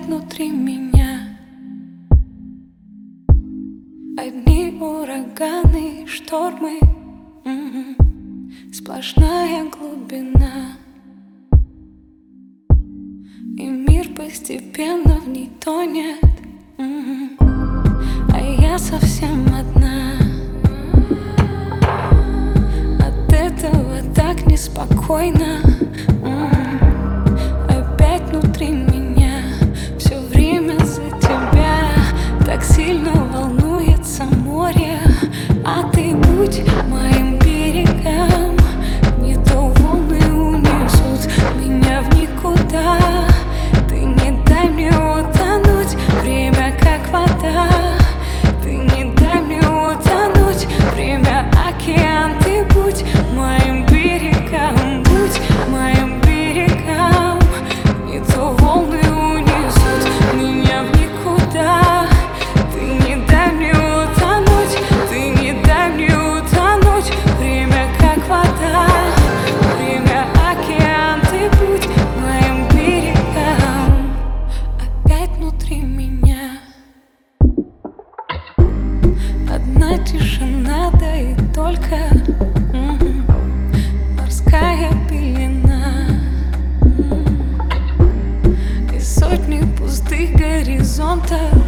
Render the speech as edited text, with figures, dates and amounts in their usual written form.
внутри меня. Одни ураганы, штормы, сплошная глубина. И мир постепенно в ней тонет, а я совсем одна. От этого так неспокойно. Опять внутри меня все время за тебя. Так сильно волнуется море. А ты будь моим берегом, не то волны унесут меня в никуда. Ты не дай мне утонуть, время как вода. Ты не дай мне утонуть, время океан. Ты будь моим берегом, будь моим берегом, не то волны унесут меня в никуда. Ты не дай мне утонуть, ты не дай мне утонуть, время как вода, время океан. Ты будь моим берегом, опять внутри меня. Одна тишина, да и только морская пелена. И сотни пустых горизонтов